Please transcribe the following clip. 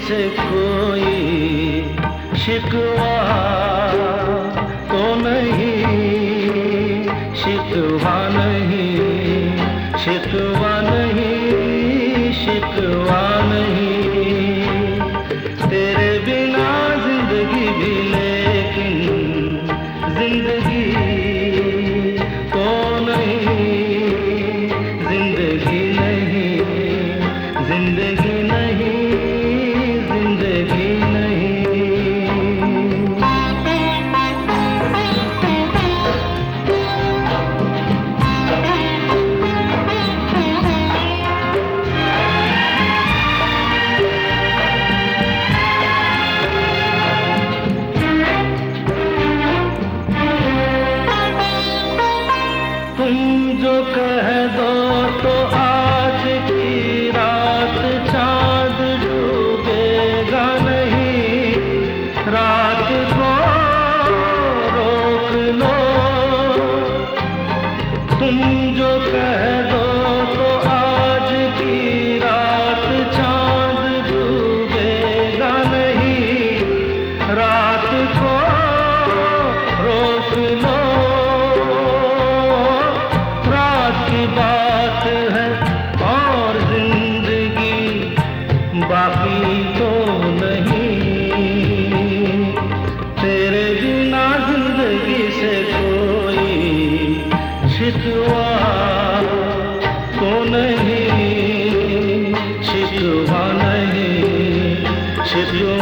से कोई शिकवा तो नहीं, शिकवा नहीं, शिकवा नहीं, शिकवा नहीं। तेरे बिना जिंदगी भी लेकिन जिंदगी तो नहीं, जिंदगी नहीं, जिंदगी नहीं, जिंदगी नहीं। तुम जो कह दो तो आज की रात चांद डूबेगा नहीं, रात को रोक लो। तुम जो कह दो तो आज की रात चांद डूबेगा नहीं, रात को रोक लो। बात है और जिंदगी बाकी तो नहीं। तेरे बिना जिंदगी से कोई शिकवा तो नहीं, शिकवा नहीं, शिकवा